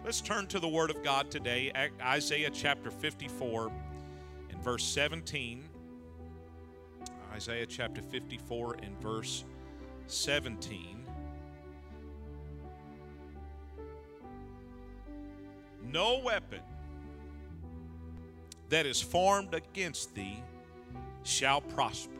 Let's turn to the Word of God today, Isaiah chapter 54 and verse 17. Isaiah chapter 54 and verse 17. No weapon that is formed against thee shall prosper.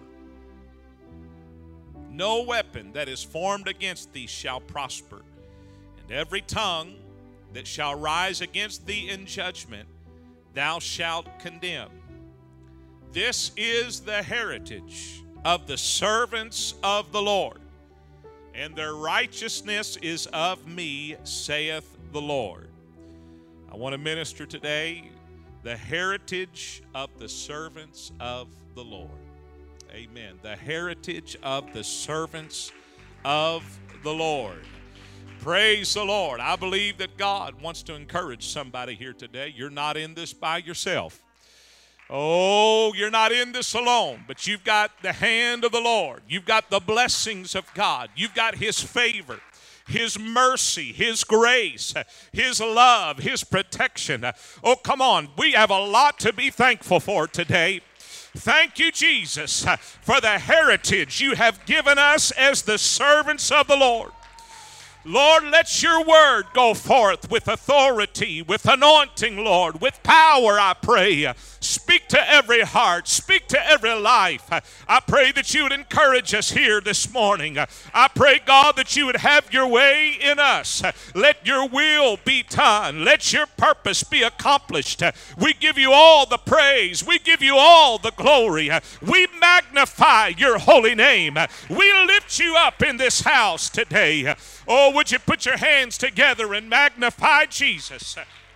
No weapon that is formed against thee shall prosper. And every tongue that shall rise against thee in judgment, thou shalt condemn. This is the heritage of the servants of the Lord, and their righteousness is of me, saith the Lord. I want to minister today the heritage of the servants of the Lord. Amen. The heritage of the servants of the Lord. Praise the Lord. I believe that God wants to encourage somebody here today. You're not in this by yourself. Oh, you're not in this alone, but you've got the hand of the Lord. You've got the blessings of God. You've got His favor, His mercy, His grace, His love, His protection. Oh, come on. We have a lot to be thankful for today. Thank you, Jesus, for the heritage you have given us as the servants of the Lord. Lord, let your word go forth with authority, with anointing, Lord, with power, I pray. Speak to every heart. Speak to every life. I pray that you would encourage us here this morning. I pray, God, that you would have your way in us. Let your will be done. Let your purpose be accomplished. We give you all the praise. We give you all the glory. We magnify your holy name. We lift you up in this house today. Oh, would you put your hands together and magnify Jesus?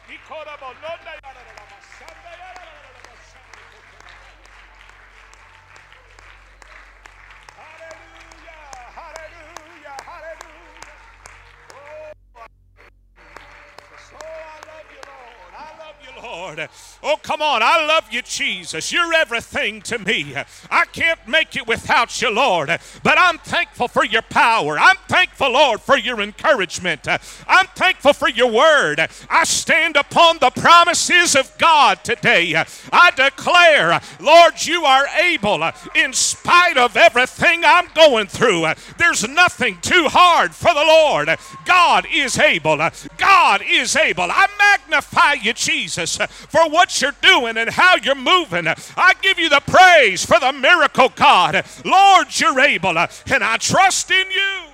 Lord. Oh, come on. I love you, Jesus. You're everything to me. I can't make it without you, Lord. But I'm thankful for your power. I'm thankful, Lord, for your encouragement. I'm thankful for your word. I stand upon the promises of God today. I declare, Lord, you are able, in spite of everything I'm going through. There's nothing too hard for the Lord. God is able. God is able. I magnify you, Jesus, for what you're doing and how you're moving. I give you the praise for the miracle, God. Lord, you're able, and I trust in you.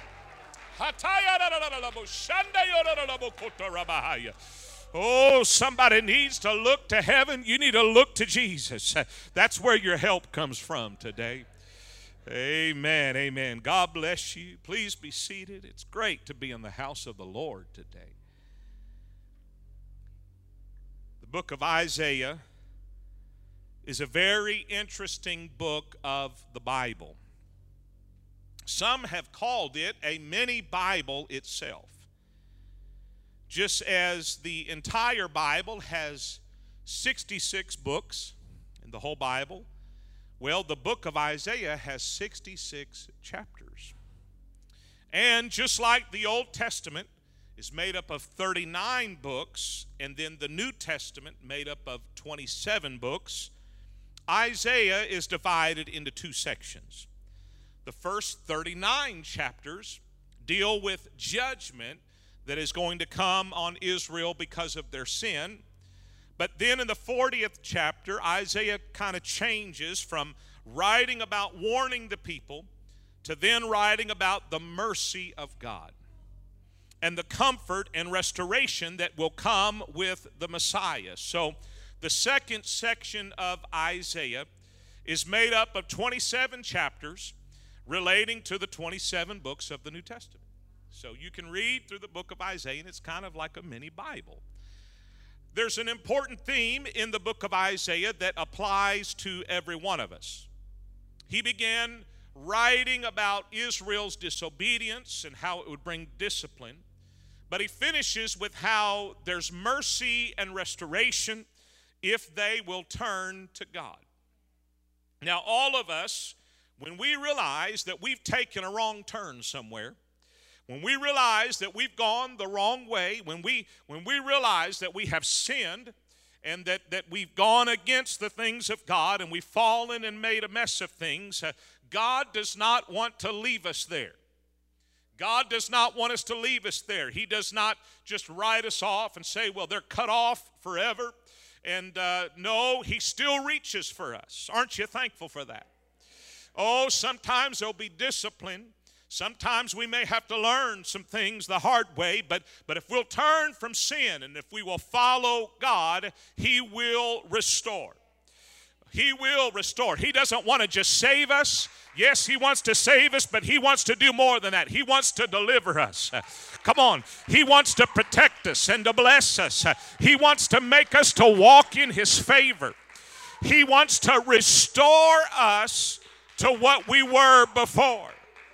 Oh, somebody needs to look to heaven. You need to look to Jesus. That's where your help comes from today. Amen, amen. God bless you. Please be seated. It's great to be in the house of the Lord today. The book of Isaiah is a very interesting book of the Bible. Some have called it a mini Bible itself. Just as the entire Bible has 66 books in the whole Bible, well, the book of Isaiah has 66 chapters. And just like the Old Testament is made up of 39 books, and then the New Testament made up of 27 books, Isaiah is divided into two sections. The first 39 chapters deal with judgment that is going to come on Israel because of their sin. But then in the 40th chapter, Isaiah kind of changes from writing about warning the people to then writing about the mercy of God and the comfort and restoration that will come with the Messiah. So the second section of Isaiah is made up of 27 chapters relating to the 27 books of the New Testament. So you can read through the book of Isaiah, and it's kind of like a mini Bible. There's an important theme in the book of Isaiah that applies to every one of us. He began writing about Israel's disobedience and how it would bring discipline, but he finishes with how there's mercy and restoration if they will turn to God. Now, all of us, when we realize that we've taken a wrong turn somewhere, When we realize that we've gone the wrong way, when we realize that we have sinned and that we've gone against the things of God and we've fallen and made a mess of things, God does not want to leave us there. God does not want us to leave us there. He does not just write us off and say, well, they're cut off forever. And no, He still reaches for us. Aren't you thankful for that? Oh, sometimes there'll be discipline. Sometimes we may have to learn some things the hard way, but if we'll turn from sin and if we will follow God, He will restore. He will restore. He doesn't want to just save us. Yes, He wants to save us, but He wants to do more than that. He wants to deliver us. Come on. He wants to protect us and to bless us. He wants to make us to walk in His favor. He wants to restore us to what we were before.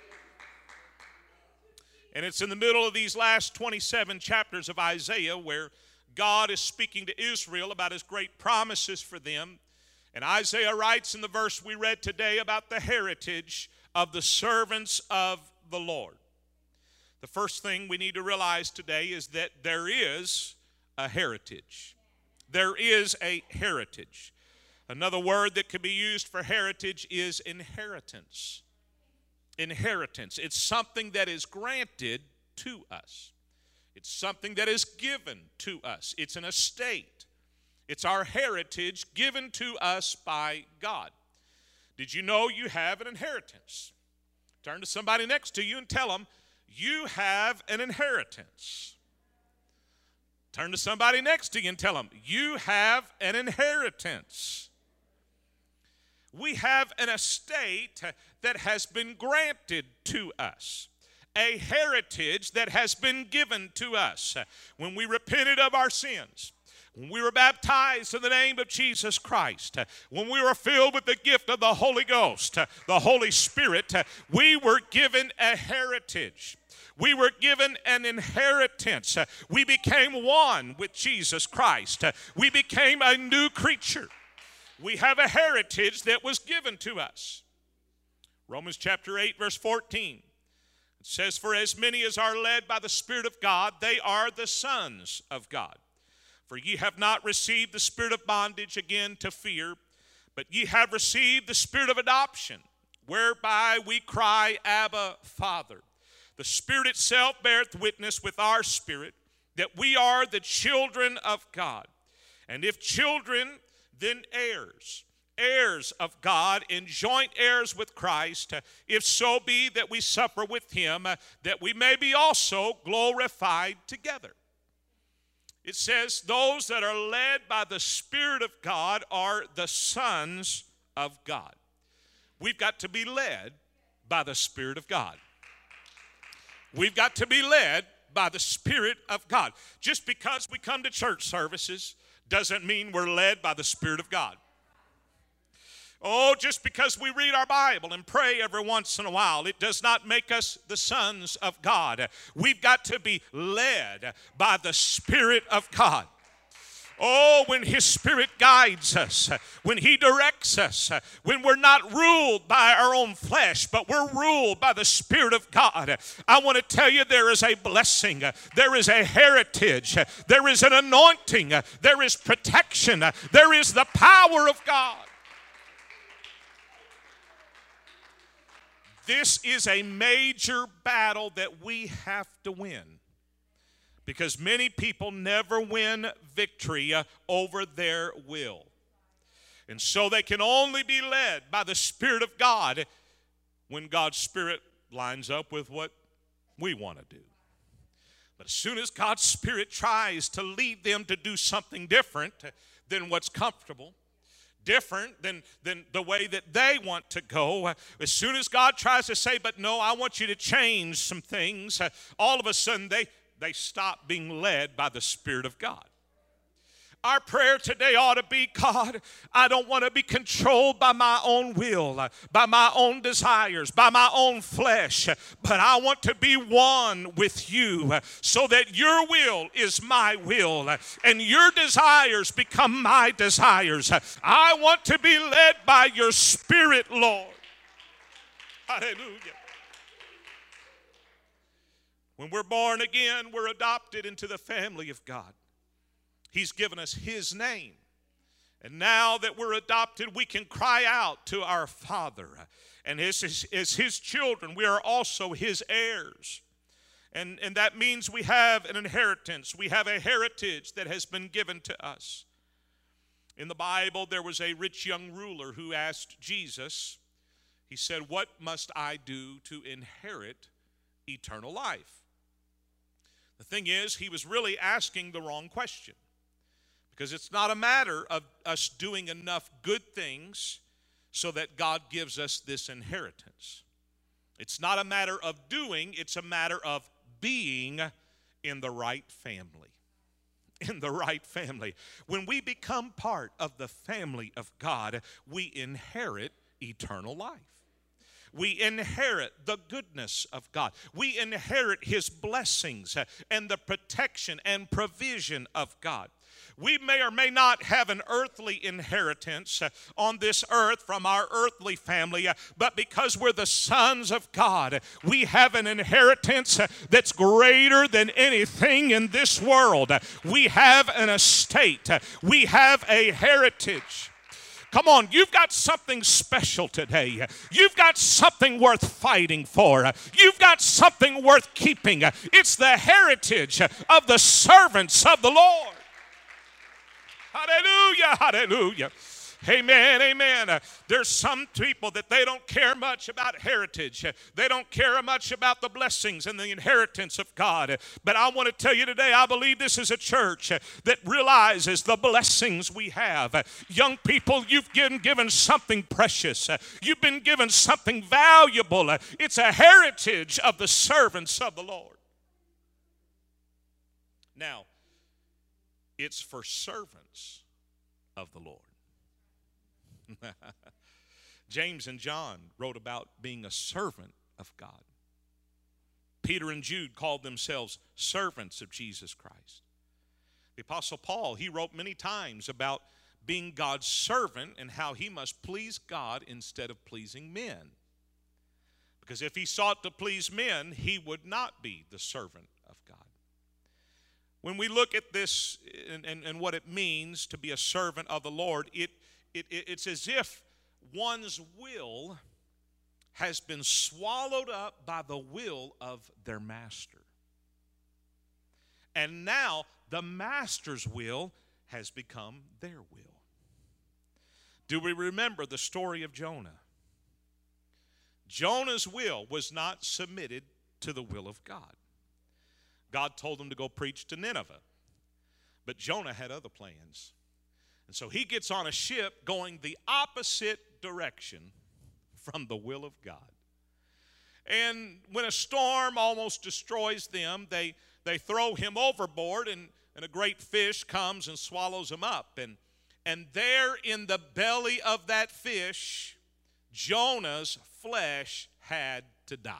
And it's in the middle of these last 27 chapters of Isaiah where God is speaking to Israel about His great promises for them. And Isaiah writes in the verse we read today about the heritage of the servants of the Lord. The first thing we need to realize today is that there is a heritage. There is a heritage. Another word that could be used for heritage is inheritance. Inheritance. It's something that is granted to us. It's something that is given to us. It's an estate. It's our heritage given to us by God. Did you know you have an inheritance? Turn to somebody next to you and tell them, you have an inheritance. Turn to somebody next to you and tell them, you have an inheritance. We have an estate that has been granted to us, a heritage that has been given to us. When we repented of our sins, when we were baptized in the name of Jesus Christ, when we were filled with the gift of the Holy Ghost, the Holy Spirit, we were given a heritage. We were given an inheritance. We became one with Jesus Christ. We became a new creature. We have a heritage that was given to us. Romans chapter 8, verse 14. It says, for as many as are led by the Spirit of God, they are the sons of God. For ye have not received the spirit of bondage again to fear, but ye have received the spirit of adoption, whereby we cry, Abba, Father. The Spirit itself beareth witness with our spirit that we are the children of God. And if children, then heirs, heirs of God, and joint heirs with Christ, if so be that we suffer with Him, that we may be also glorified together. It says, those that are led by the Spirit of God are the sons of God. We've got to be led by the Spirit of God. We've got to be led by the Spirit of God. Just because we come to church services doesn't mean we're led by the Spirit of God. Oh, just because we read our Bible and pray every once in a while, it does not make us the sons of God. We've got to be led by the Spirit of God. Oh, when His Spirit guides us, when He directs us, when we're not ruled by our own flesh, but we're ruled by the Spirit of God, I want to tell you there is a blessing, there is a heritage, there is an anointing, there is protection, there is the power of God. This is a major battle that we have to win, because many people never win victory over their will. And so they can only be led by the Spirit of God when God's Spirit lines up with what we want to do. But as soon as God's Spirit tries to lead them to do something different than what's comfortable, different than the way that they want to go, as soon as God tries to say, but no, I want you to change some things, all of a sudden they stop being led by the Spirit of God. Our prayer today ought to be, God, I don't want to be controlled by my own will, by my own desires, by my own flesh, but I want to be one with you so that your will is my will and your desires become my desires. I want to be led by your Spirit, Lord. Hallelujah. When we're born again, we're adopted into the family of God. He's given us His name. And now that we're adopted, we can cry out to our Father. And as His children, we are also His heirs. And that means we have an inheritance. We have a heritage that has been given to us. In the Bible, there was a rich young ruler who asked Jesus, he said, "What must I do to inherit eternal life?" The thing is, he was really asking the wrong question. Because it's not a matter of us doing enough good things so that God gives us this inheritance. It's not a matter of doing, it's a matter of being in the right family. In the right family. When we become part of the family of God, we inherit eternal life. We inherit the goodness of God. We inherit His blessings and the protection and provision of God. We may or may not have an earthly inheritance on this earth from our earthly family, but because we're the sons of God, we have an inheritance that's greater than anything in this world. We have an estate. We have a heritage. Come on, you've got something special today. You've got something worth fighting for. You've got something worth keeping. It's the heritage of the servants of the Lord. Hallelujah, hallelujah. Amen, amen. There's some people that they don't care much about heritage. They don't care much about the blessings and the inheritance of God. But I want to tell you today, I believe this is a church that realizes the blessings we have. Young people, you've been given something precious. You've been given something valuable. It's a heritage of the servants of the Lord. Now, it's for servants of the Lord. James and John wrote about being a servant of God. Peter and Jude called themselves servants of Jesus Christ. The Apostle Paul, he wrote many times about being God's servant and how he must please God instead of pleasing men. Because if he sought to please men, he would not be the servant of God. When we look at this and what it means to be a servant of the Lord, it's as if one's will has been swallowed up by the will of their master. And now the master's will has become their will. Do we remember the story of Jonah? Jonah's will was not submitted to the will of God. God told him to go preach to Nineveh. But Jonah had other plans. And so he gets on a ship going the opposite direction from the will of God. And when a storm almost destroys them, they throw him overboard, and a great fish comes and swallows him up. And there in the belly of that fish, Jonah's flesh had to die.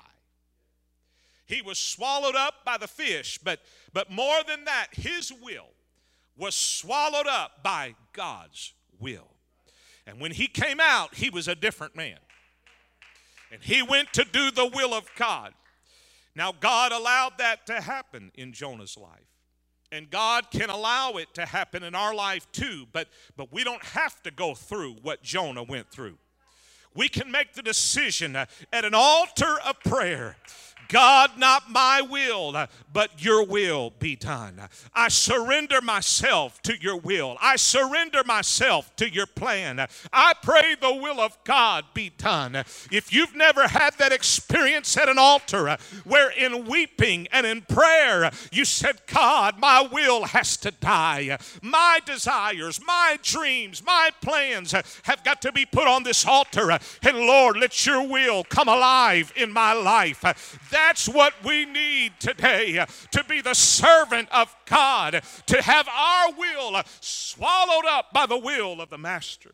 He was swallowed up by the fish, but more than that, his will was swallowed up by God's will. And when he came out, he was a different man. And he went to do the will of God. Now, God allowed that to happen in Jonah's life. And God can allow it to happen in our life too, but we don't have to go through what Jonah went through. We can make the decision at an altar of prayer. God, not my will, but your will be done. I surrender myself to your will. I surrender myself to your plan. I pray the will of God be done. If you've never had that experience at an altar where in weeping and in prayer you said, God, my will has to die. My desires, my dreams, my plans have got to be put on this altar. And Lord, let your will come alive in my life. That's what we need today, to be the servant of God, to have our will swallowed up by the will of the Master.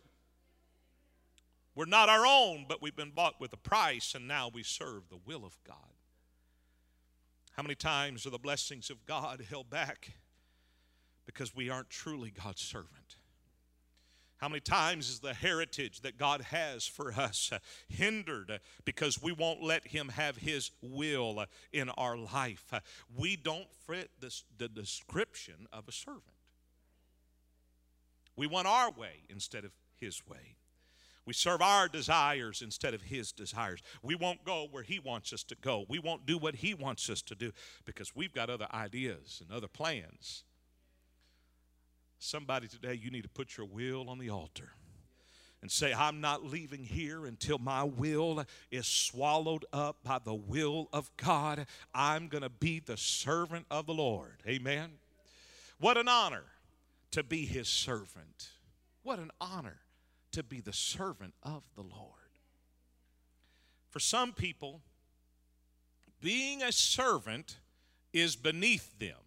We're not our own, but we've been bought with a price, and now we serve the will of God. How many times are the blessings of God held back because we aren't truly God's servant? How many times is the heritage that God has for us hindered because we won't let him have his will in our life? We don't fit the description of a servant. We want our way instead of his way. We serve our desires instead of his desires. We won't go where he wants us to go. We won't do what he wants us to do because we've got other ideas and other plans. Somebody today, you need to put your will on the altar and say, I'm not leaving here until my will is swallowed up by the will of God. I'm going to be the servant of the Lord. Amen. What an honor to be his servant. What an honor to be the servant of the Lord. For some people, being a servant is beneath them.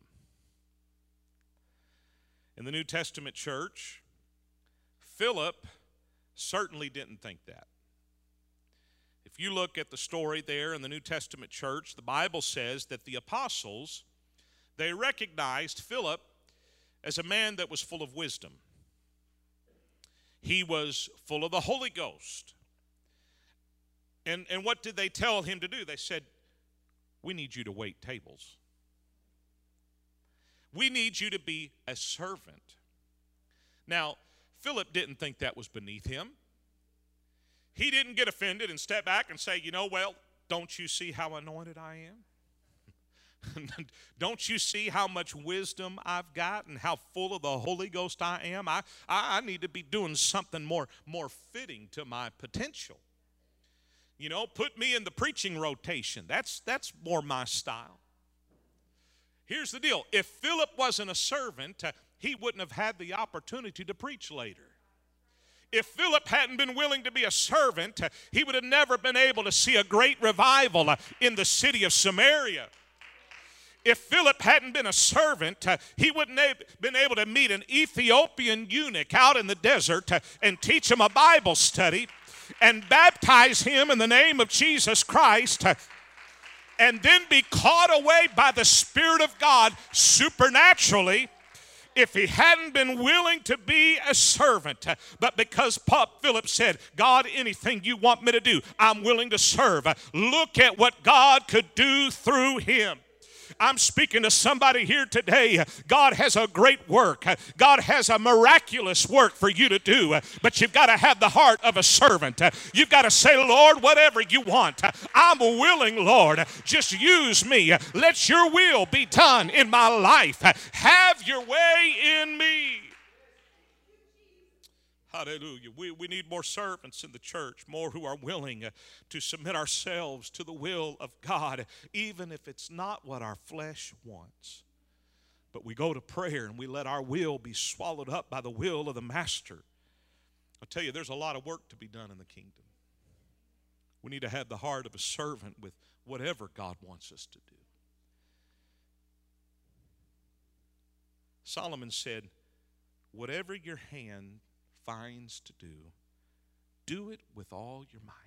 In the New Testament church, Philip certainly didn't think that. If you look at the story there in the New Testament church, the Bible says that the apostles, they recognized Philip as a man that was full of wisdom. He was full of the Holy Ghost. And what did they tell him to do? They said, we need you to wait tables. We need you to be a servant. Now, Philip didn't think that was beneath him. He didn't get offended and step back and say, well, don't you see how anointed I am? Don't you see how much wisdom I've got and how full of the Holy Ghost I am? I need to be doing something more fitting to my potential. Put me in the preaching rotation. That's more my style. Here's the deal. If Philip wasn't a servant, he wouldn't have had the opportunity to preach later. If Philip hadn't been willing to be a servant, he would have never been able to see a great revival in the city of Samaria. If Philip hadn't been a servant, he wouldn't have been able to meet an Ethiopian eunuch out in the desert and teach him a Bible study and baptize him in the name of Jesus Christ, and then be caught away by the Spirit of God supernaturally if he hadn't been willing to be a servant. But because Philip said, God, anything you want me to do, I'm willing to serve. Look at what God could do through him. I'm speaking to somebody here today. God has a great work. God has a miraculous work for you to do. But you've got to have the heart of a servant. You've got to say, Lord, whatever you want, I'm willing, Lord. Just use me. Let your will be done in my life. Have your way in me. Hallelujah. We need more servants in the church, more who are willing to submit ourselves to the will of God, even if it's not what our flesh wants. But we go to prayer and we let our will be swallowed up by the will of the Master. I'll tell you, there's a lot of work to be done in the kingdom. We need to have the heart of a servant with whatever God wants us to do. Solomon said, whatever your hand finds to do it with all your might.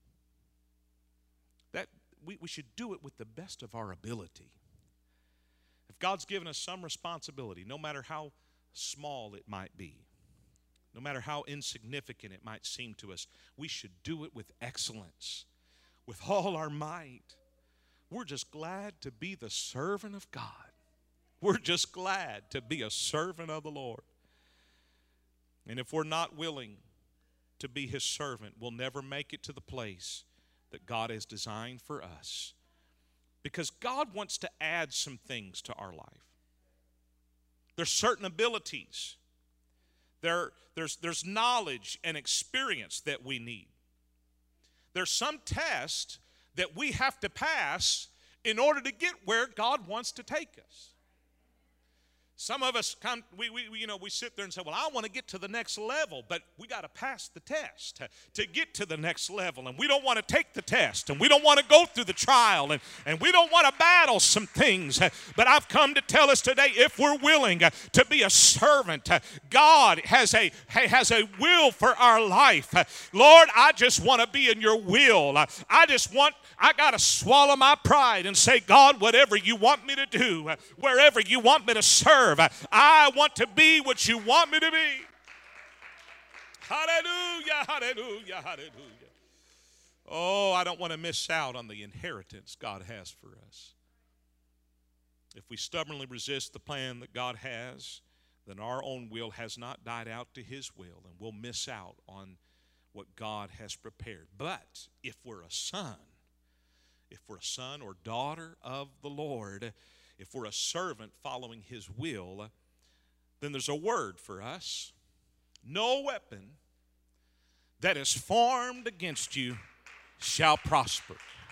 That we should do it with the best of our ability. If God's given us some responsibility, no matter how small it might be, no matter how insignificant it might seem to us, we should do it with excellence, with all our might. We're just glad to be the servant of God. We're just glad to be a servant of the Lord. And if we're not willing to be his servant, we'll never make it to the place that God has designed for us. Because God wants to add some things to our life. There's certain abilities. There's knowledge and experience that we need. There's some tests that we have to pass in order to get where God wants to take us. Some of us we sit there and say, well, I want to get to the next level, but we got to pass the test to get to the next level. And we don't want to take the test, and we don't want to go through the trial, and we don't want to battle some things. But I've come to tell us today, if we're willing to be a servant, God has a will for our life. Lord, I just want to be in your will. I got to swallow my pride and say, God, whatever you want me to do, wherever you want me to serve, I want to be what you want me to be. Hallelujah, hallelujah, hallelujah. Oh, I don't want to miss out on the inheritance God has for us. If we stubbornly resist the plan that God has, then our own will has not died out to His will, and we'll miss out on what God has prepared. But if we're a son or daughter of the Lord, if we're a servant following His will, then there's a word for us. No weapon that is formed against you shall prosper.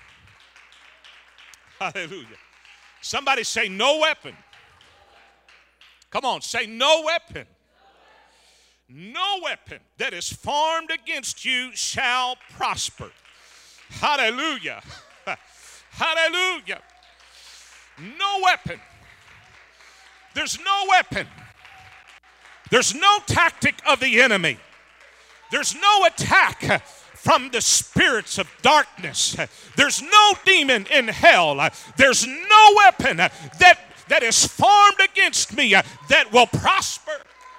Hallelujah. Somebody say, no weapon. Come on, say, no weapon. No weapon that is formed against you shall prosper. Hallelujah. Hallelujah. No weapon. There's no weapon. There's no tactic of the enemy. There's no attack from the spirits of darkness. There's no demon in hell. There's no weapon that is formed against me that will prosper.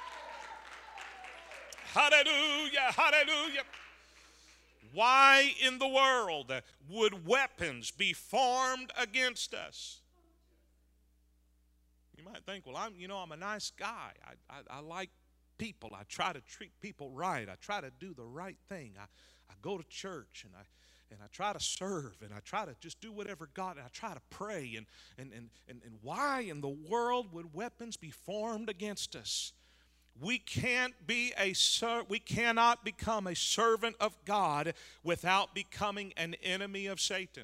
Hallelujah, hallelujah. Why in the world would weapons be formed against us? You might think, well, I'm a nice guy. I like people. I try to treat people right. I try to do the right thing. I go to church and I try to serve and I try to just do whatever God, and I try to pray. And why in the world would weapons be formed against us? We cannot become a servant of God without becoming an enemy of Satan.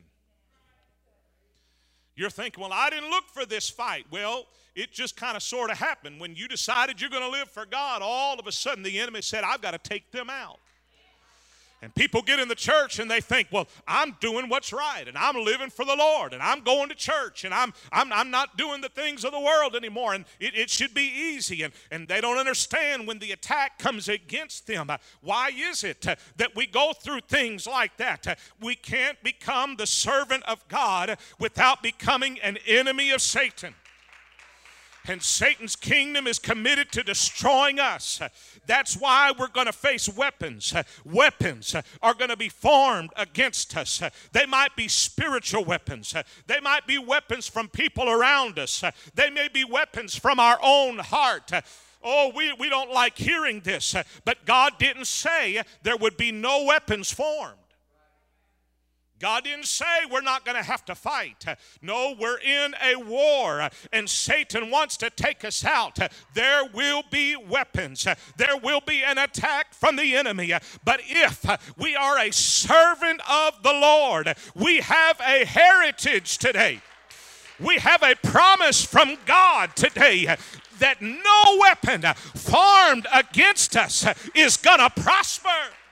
You're thinking, well, I didn't look for this fight. Well, it just kind of sort of happened. When you decided you're going to live for God, all of a sudden the enemy said, I've got to take them out. And people get in the church and they think, well, I'm doing what's right and I'm living for the Lord and I'm going to church and I'm not doing the things of the world anymore, and it should be easy. And they don't understand when the attack comes against them. Why is it that we go through things like that? We can't become the servant of God without becoming an enemy of Satan. And Satan's kingdom is committed to destroying us. That's why we're going to face weapons. Weapons are going to be formed against us. They might be spiritual weapons. They might be weapons from people around us. They may be weapons from our own heart. Oh, we don't like hearing this, but God didn't say there would be no weapons formed. God didn't say we're not going to have to fight. No, we're in a war, and Satan wants to take us out. There will be weapons. There will be an attack from the enemy. But if we are a servant of the Lord, we have a heritage today. We have a promise from God today that no weapon formed against us is going to prosper.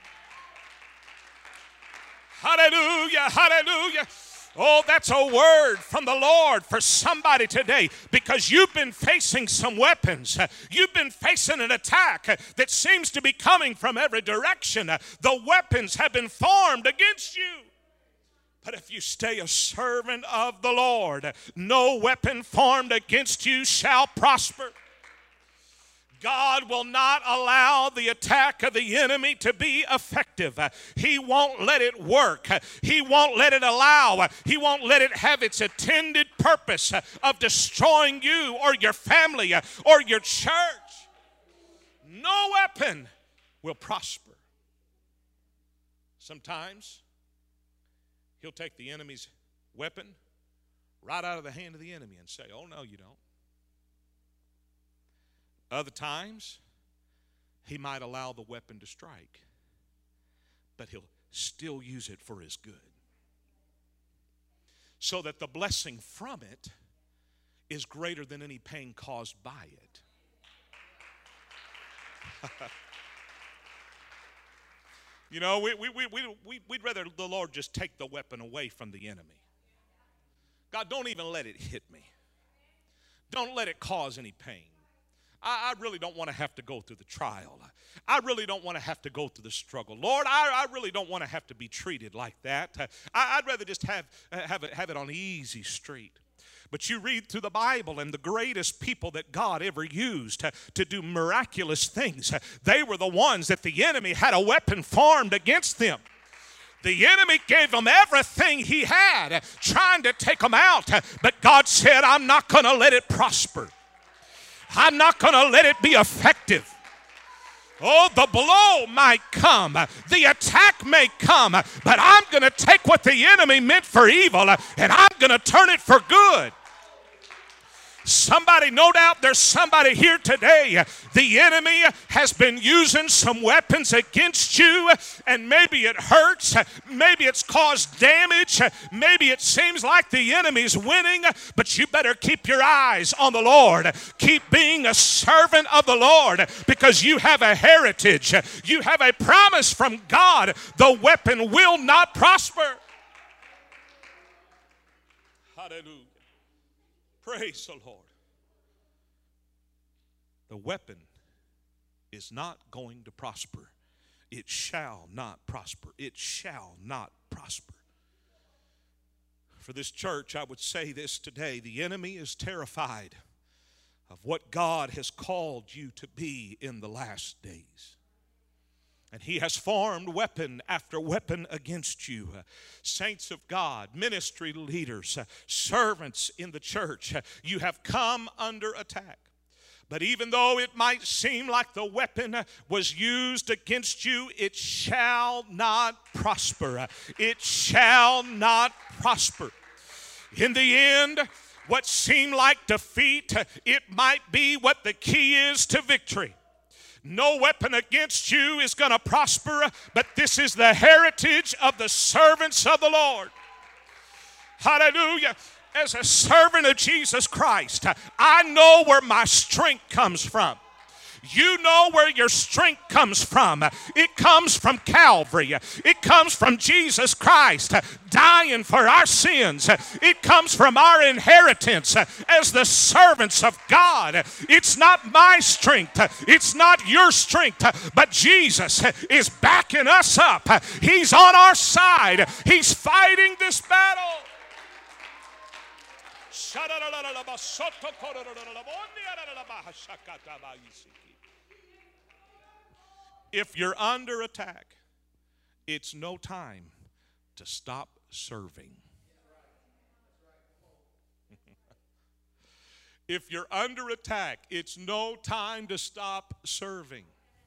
Hallelujah, hallelujah. Oh, that's a word from the Lord for somebody today, because you've been facing some weapons. You've been facing an attack that seems to be coming from every direction. The weapons have been formed against you. But if you stay a servant of the Lord, no weapon formed against you shall prosper. God will not allow the attack of the enemy to be effective. He won't let it work. He won't let it allow. He won't let it have its intended purpose of destroying you or your family or your church. No weapon will prosper. Sometimes he'll take the enemy's weapon right out of the hand of the enemy and say, oh, no, you don't. Other times, he might allow the weapon to strike, but he'll still use it for his good, so that the blessing from it is greater than any pain caused by it. You know, we'd rather the Lord just take the weapon away from the enemy. God, don't even let it hit me. Don't let it cause any pain. I really don't want to have to go through the trial. I really don't want to have to go through the struggle. Lord, I really don't want to have to be treated like that. I'd rather just have it on easy street. But you read through the Bible, and the greatest people that God ever used to do miraculous things, they were the ones that the enemy had a weapon formed against them. The enemy gave them everything he had, trying to take them out. But God said, I'm not going to let it prosper. I'm not going to let it be effective. Oh, the blow might come, the attack may come, but I'm going to take what the enemy meant for evil and I'm going to turn it for good. Somebody, no doubt there's somebody here today. The enemy has been using some weapons against you, and maybe it hurts, maybe it's caused damage, maybe it seems like the enemy's winning, but you better keep your eyes on the Lord. Keep being a servant of the Lord, because you have a heritage. You have a promise from God. The weapon will not prosper. Hallelujah. Praise the Lord. The weapon is not going to prosper. It shall not prosper. It shall not prosper. For this church, I would say this today. The enemy is terrified of what God has called you to be in the last days. And he has formed weapon after weapon against you. Saints of God, ministry leaders, servants in the church, you have come under attack. But even though it might seem like the weapon was used against you, it shall not prosper. It shall not prosper. In the end, what seemed like defeat, it might be what the key is to victory. No weapon against you is going to prosper, but this is the heritage of the servants of the Lord. Hallelujah. As a servant of Jesus Christ, I know where my strength comes from. You know where your strength comes from. It comes from Calvary. It comes from Jesus Christ dying for our sins. It comes from our inheritance as the servants of God. It's not my strength. It's not your strength. But Jesus is backing us up. He's on our side. He's fighting this battle. If you're under attack, it's no time to stop serving. If you're under attack, it's no time to stop serving.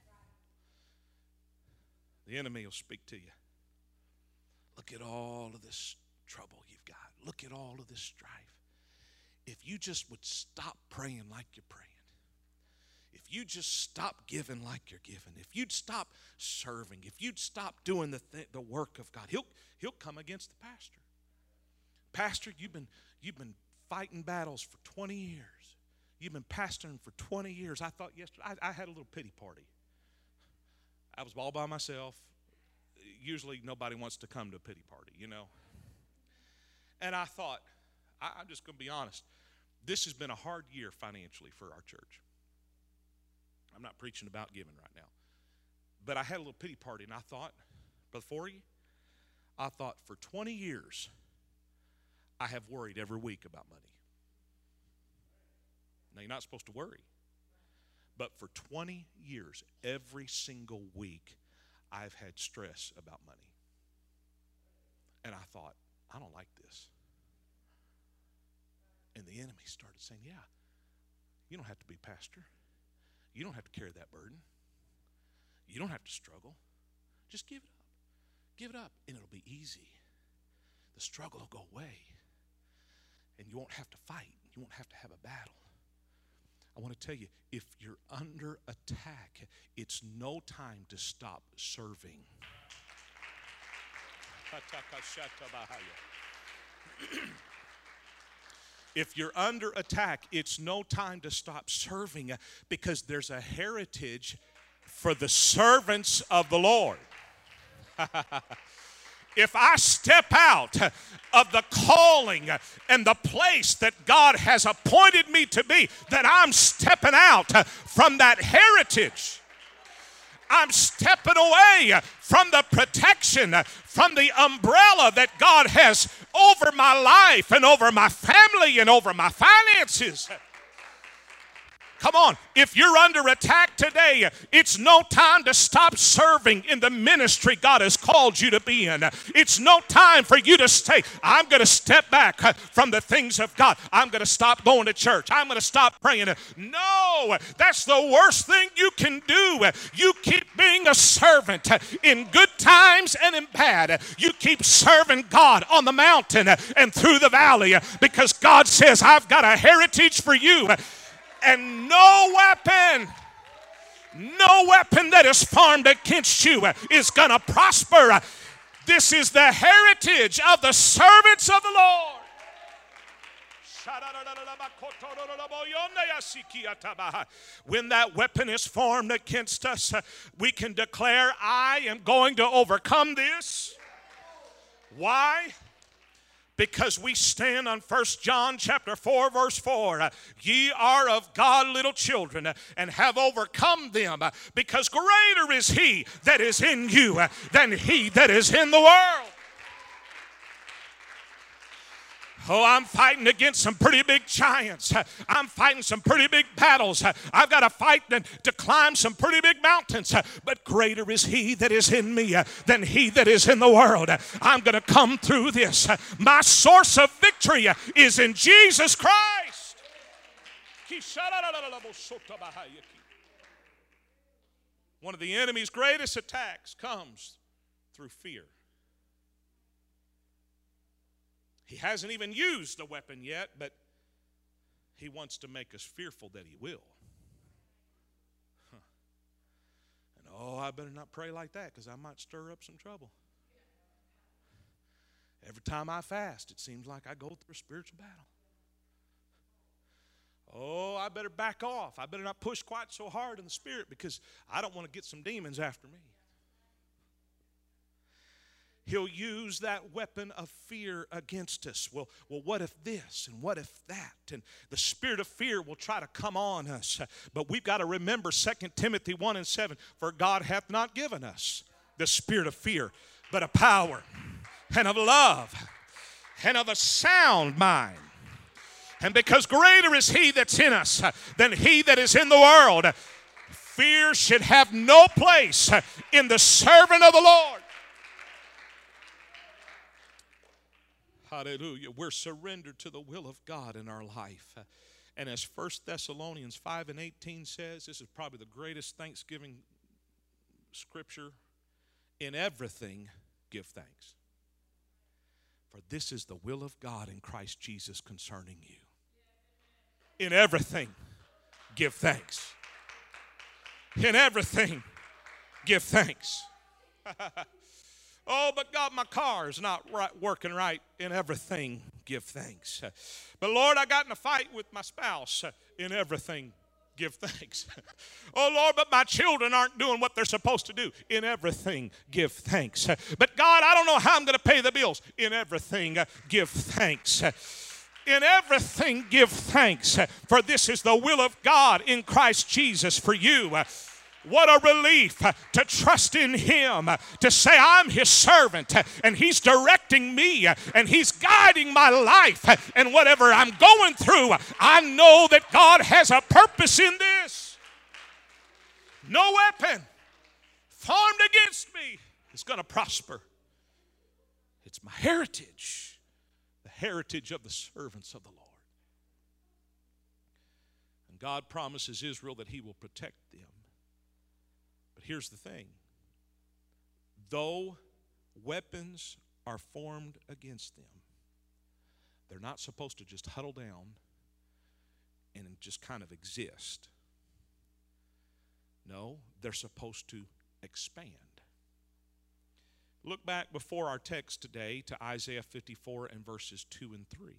The enemy will speak to you. Look at all of this trouble you've got. Look at all of this strife. If you just would stop praying like you're praying, if you just stop giving like you're giving, if you'd stop serving, if you'd stop doing the work of God, he'll come against the pastor. Pastor, you've been fighting battles for 20 years. You've been pastoring for 20 years. I thought yesterday, I had a little pity party. I was all by myself. Usually nobody wants to come to a pity party, you know. And I thought, I'm just going to be honest. This has been a hard year financially for our church. I'm not preaching about giving right now. But I had a little pity party, and I thought, before you, I thought for 20 years, I have worried every week about money. Now, you're not supposed to worry. But for 20 years, every single week, I've had stress about money. And I thought, I don't like this. And the enemy started saying, yeah, you don't have to be pastor. You don't have to carry that burden. You don't have to struggle. Just give it up. Give it up, and it'll be easy. The struggle will go away, and you won't have to fight. You won't have to have a battle. I want to tell you, if you're under attack, it's no time to stop serving. If you're under attack, it's no time to stop serving, because there's a heritage for the servants of the Lord. If I step out of the calling and the place that God has appointed me to be, then I'm stepping out from that heritage. I'm stepping away from the protection, from the umbrella that God has over my life and over my family and over my finances. Come on, if you're under attack today, it's no time to stop serving in the ministry God has called you to be in. It's no time for you to say, I'm going to step back from the things of God. I'm going to stop going to church. I'm going to stop praying. No, that's the worst thing you can do. You keep being a servant in good times and in bad. You keep serving God on the mountain and through the valley, because God says, I've got a heritage for you. And no weapon that is formed against you is going to prosper. This is the heritage of the servants of the Lord. When that weapon is formed against us, we can declare, I am going to overcome this. Why? Because we stand on 1 John chapter 4, verse 4. Ye are of God little children, and have overcome them, because greater is he that is in you than he that is in the world. Oh, I'm fighting against some pretty big giants. I'm fighting some pretty big battles. I've got to fight to climb some pretty big mountains. But greater is he that is in me than he that is in the world. I'm going to come through this. My source of victory is in Jesus Christ. One of the enemy's greatest attacks comes through fear. He hasn't even used the weapon yet, but he wants to make us fearful that he will. And oh, I better not pray like that, because I might stir up some trouble. Every time I fast, it seems like I go through a spiritual battle. Oh, I better back off. I better not push quite so hard in the spirit, because I don't want to get some demons after me. He'll use that weapon of fear against us. Well, what if this and what if that? And the spirit of fear will try to come on us. But we've got to remember 2 Timothy 1:7. For God hath not given us the spirit of fear, but of power and of love and of a sound mind. And because greater is he that's in us than he that is in the world, fear should have no place in the servant of the Lord. Hallelujah. We're surrendered to the will of God in our life. And as 1 Thessalonians 5:18 says, this is probably the greatest Thanksgiving scripture. In everything, give thanks. For this is the will of God in Christ Jesus concerning you. In everything, give thanks. In everything, give thanks. Oh, but God, my car is not working right. In everything, give thanks. But Lord, I got in a fight with my spouse. In everything, give thanks. Oh, Lord, but my children aren't doing what they're supposed to do. In everything, give thanks. But God, I don't know how I'm going to pay the bills. In everything, give thanks. In everything, give thanks. For this is the will of God in Christ Jesus for you. What a relief to trust in him, to say I'm his servant and he's directing me and he's guiding my life, and whatever I'm going through, I know that God has a purpose in this. No weapon formed against me is going to prosper. It's my heritage, the heritage of the servants of the Lord. And God promises Israel that he will protect them. Here's the thing. Though weapons are formed against them, they're not supposed to just huddle down and just kind of exist. No, they're supposed to expand. Look back before our text today to Isaiah 54 and verses 2 and 3.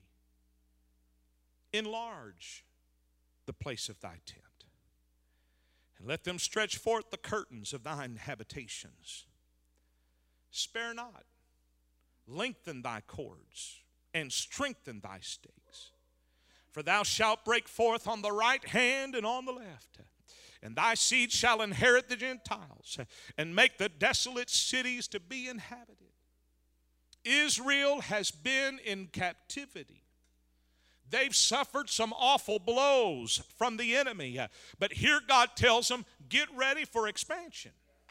Enlarge the place of thy tent, and let them stretch forth the curtains of thine habitations. Spare not, lengthen thy cords, and strengthen thy stakes. For thou shalt break forth on the right hand and on the left, And thy seed shall inherit the Gentiles, and make the desolate cities to be inhabited. Israel has been in captivity. They've suffered some awful blows from the enemy. But here God tells them, get ready for expansion.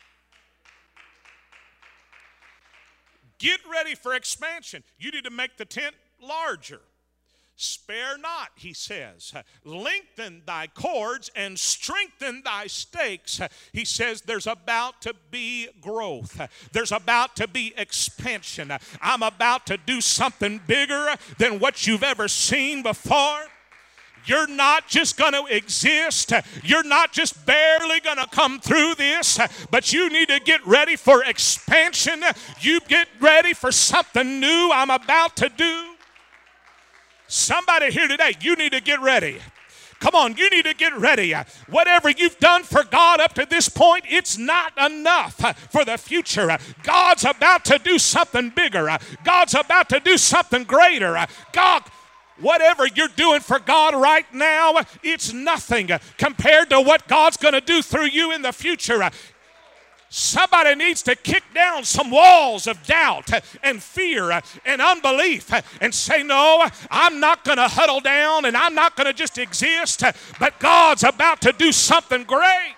Get ready for expansion. You need to make the tent larger. Spare not, he says. Lengthen thy cords and strengthen thy stakes. He says there's about to be growth. There's about to be expansion. I'm about to do something bigger than what you've ever seen before. You're not just going to exist. You're not just barely going to come through this, but you need to get ready for expansion. You get ready for something new I'm about to do. Somebody here today, you need to get ready. Come on, you need to get ready. Whatever you've done for God up to this point, it's not enough for the future. God's about to do something bigger. God's about to do something greater. Whatever you're doing for God right now, it's nothing compared to what God's going to do through you in the future. Somebody needs to kick down some walls of doubt and fear and unbelief and say, no, I'm not going to huddle down and I'm not going to just exist, but God's about to do something great.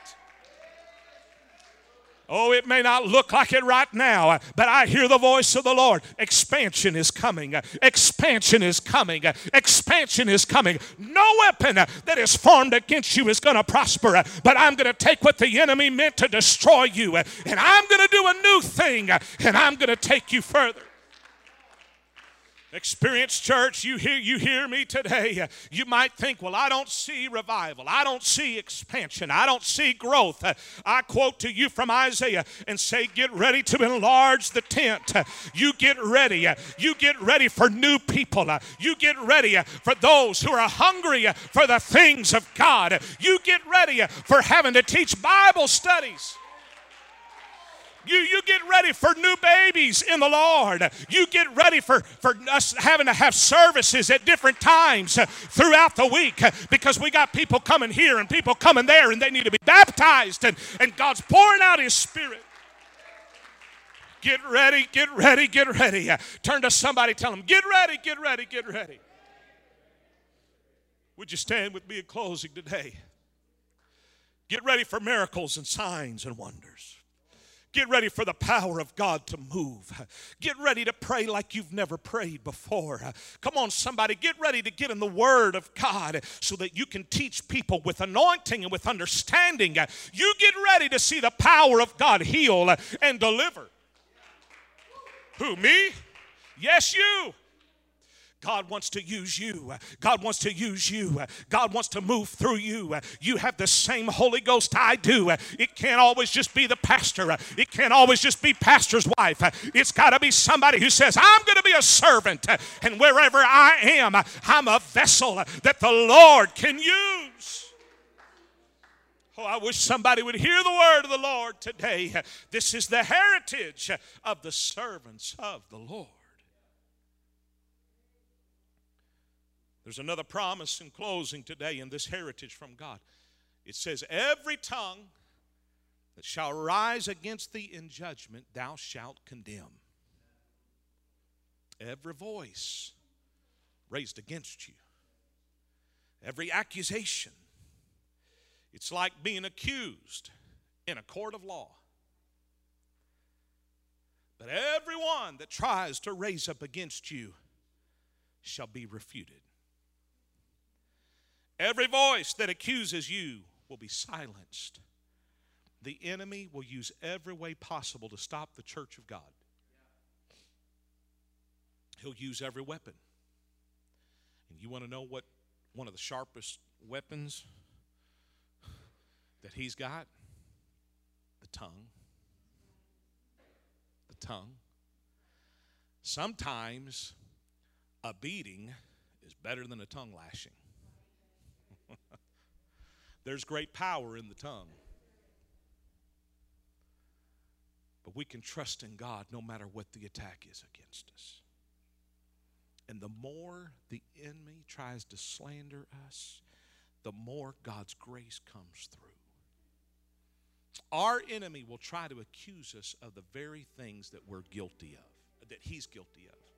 Oh, it may not look like it right now, but I hear the voice of the Lord. Expansion is coming. Expansion is coming. Expansion is coming. No weapon that is formed against you is going to prosper, but I'm going to take what the enemy meant to destroy you, and I'm going to do a new thing, and I'm going to take you further. Experience Church, you hear me today. You might think, well, I don't see revival. I don't see expansion. I don't see growth. I quote to you from Isaiah and say, get ready to enlarge the tent. You get ready. You get ready for new people. You get ready for those who are hungry for the things of God. You get ready for having to teach Bible studies. You get ready for new babies in the Lord. You get ready for us having to have services at different times throughout the week because we got people coming here and people coming there and they need to be baptized and God's pouring out His Spirit. Get ready, get ready, get ready. Turn to somebody, tell them, get ready, get ready, get ready. Would you stand with me in closing today? Get ready for miracles and signs and wonders. Get ready for the power of God to move. Get ready to pray like you've never prayed before. Come on, somebody, get ready to get in the Word of God so that you can teach people with anointing and with understanding. You get ready to see the power of God heal and deliver. Who, me? Yes, you. God wants to use you. God wants to use you. God wants to move through you. You have the same Holy Ghost I do. It can't always just be the pastor. It can't always just be pastor's wife. It's got to be somebody who says, I'm going to be a servant. And wherever I am, I'm a vessel that the Lord can use. Oh, I wish somebody would hear the word of the Lord today. This is the heritage of the servants of the Lord. There's another promise in closing today in this heritage from God. It says, every tongue that shall rise against thee in judgment, thou shalt condemn. Every voice raised against you, every accusation, it's like being accused in a court of law. But everyone that tries to raise up against you shall be refuted. Every voice that accuses you will be silenced. The enemy will use every way possible to stop the church of God. He'll use every weapon. And you want to know what one of the sharpest weapons that he's got? The tongue. The tongue. Sometimes a beating is better than a tongue lashing. There's great power in the tongue. But we can trust in God no matter what the attack is against us. And the more the enemy tries to slander us, the more God's grace comes through. Our enemy will try to accuse us of the very things that we're guilty of, that he's guilty of.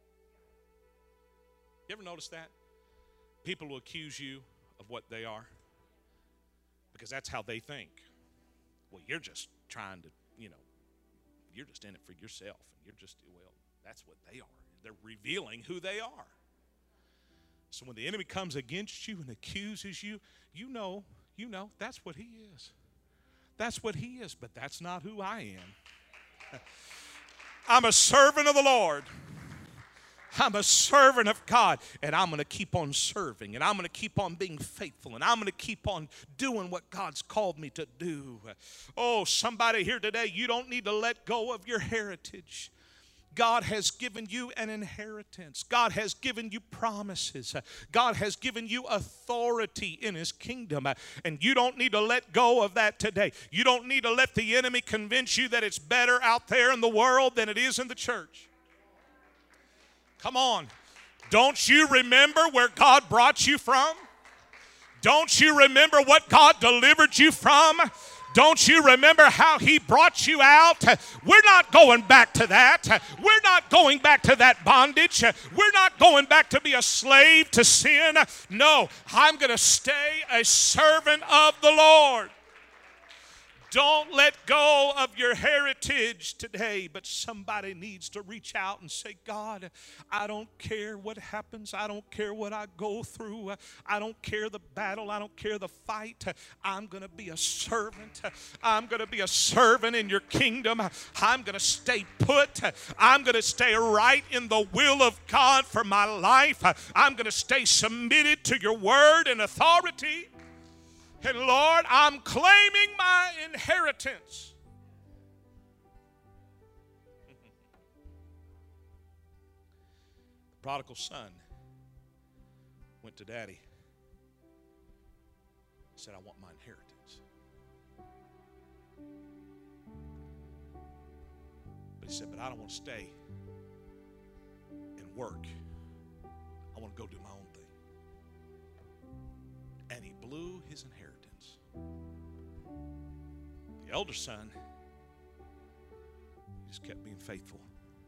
You ever notice that? People will accuse you of what they are because that's how they think. Well, you're just trying to, you're just in it for yourself. And you're just, well, that's what they are. They're revealing who they are. So when the enemy comes against you and accuses you, you know, that's what he is. That's what he is, but that's not who I am. I'm a servant of the Lord. I'm a servant of God, and I'm going to keep on serving, and I'm going to keep on being faithful, and I'm going to keep on doing what God's called me to do. Oh, somebody here today, you don't need to let go of your heritage. God has given you an inheritance. God has given you promises. God has given you authority in His kingdom. And you don't need to let go of that today. You don't need to let the enemy convince you that it's better out there in the world than it is in the church. Come on. Don't you remember where God brought you from? Don't you remember what God delivered you from? Don't you remember how He brought you out? We're not going back to that. We're not going back to that bondage. We're not going back to be a slave to sin. No, I'm going to stay a servant of the Lord. Don't let go of your heritage today, but somebody needs to reach out and say, God, I don't care what happens. I don't care what I go through. I don't care the battle. I don't care the fight. I'm going to be a servant. I'm going to be a servant in your kingdom. I'm going to stay put. I'm going to stay right in the will of God for my life. I'm going to stay submitted to your word and authority. And Lord, I'm claiming my inheritance. The prodigal son went to daddy. Said, I want my inheritance. But he said, but I don't want to stay and work. I want to go do my own thing. And he blew his inheritance. The elder son, he just kept being faithful.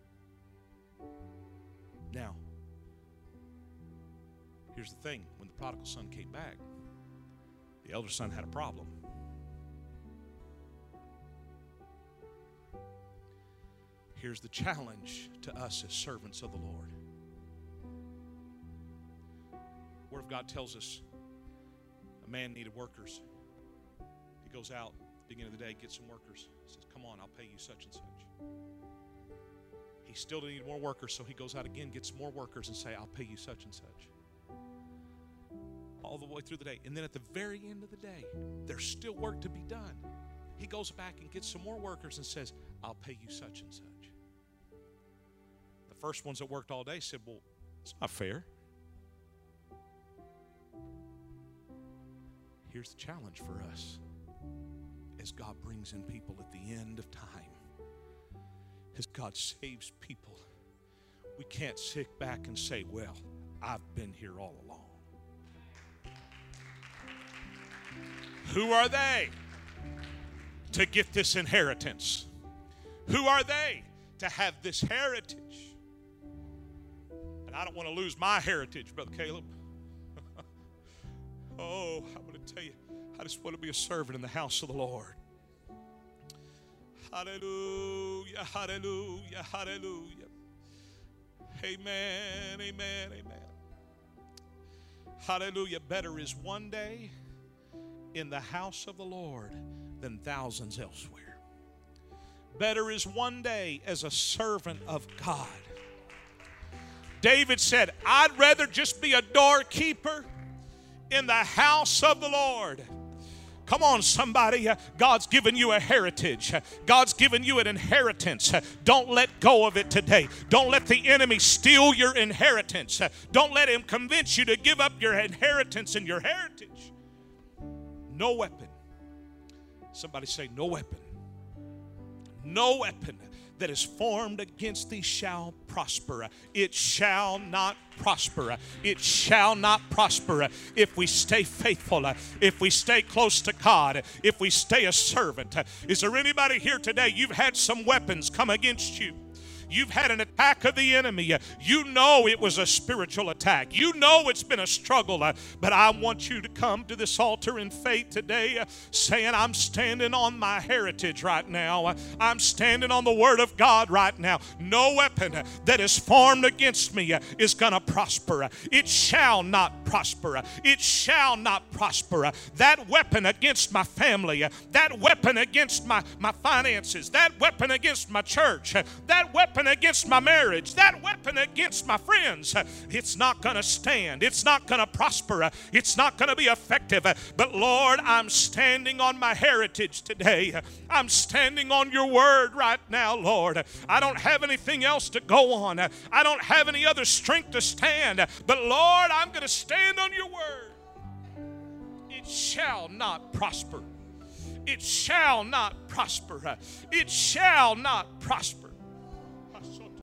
Now, here's the thing. When the prodigal son came back, the elder son had a problem. Here's the challenge to us as servants of the Lord. The Word of God tells us a man needed workers. He goes out at the beginning of the day, gets some workers. He says, come on, I'll pay you such and such. He still needed more workers, so he goes out again, gets more workers, and say, I'll pay you such and such. All the way through the day. And then at the very end of the day, there's still work to be done. He goes back and gets some more workers and says, I'll pay you such and such. The first ones that worked all day said, well, it's not fair. Here's the challenge for us as God brings in people at the end of time. As God saves people, we can't sit back and say, well, I've been here all along. Who are they to get this inheritance? Who are they to have this heritage? And I don't want to lose my heritage, Brother Caleb. Oh, I'm going to tell you, I just want to be a servant in the house of the Lord. Hallelujah, hallelujah, hallelujah. Amen, amen, amen. Hallelujah. Better is one day in the house of the Lord than thousands elsewhere. Better is one day as a servant of God. David said, I'd rather just be a doorkeeper in the house of the Lord. Come on, somebody. God's given you a heritage. God's given you an inheritance. Don't let go of it today. Don't let the enemy steal your inheritance. Don't let him convince you to give up your inheritance and your heritage. No weapon. Somebody say, no weapon. No weapon that is formed against thee shall prosper. It shall not prosper. It shall not prosper if we stay faithful, if we stay close to God, if we stay a servant. Is there anybody here today? You've had some weapons come against you. You've had an attack of the enemy. You know it was a spiritual attack. You know it's been a struggle. But I want you to come to this altar in faith today saying, I'm standing on my heritage right now. I'm standing on the Word of God right now. No weapon that is formed against me is going to prosper. It shall not prosper. It shall not prosper. That weapon against my family, that weapon against my finances, that weapon against my church, that weapon against my marriage, that weapon against my friends, it's not going to stand. It's not going to prosper. It's not going to be effective. But Lord, I'm standing on my heritage today. I'm standing on your word right now, Lord. I don't have anything else to go on. I don't have any other strength to stand. But Lord, I'm going to stand on your word. It shall not prosper. It shall not prosper. It shall not prosper.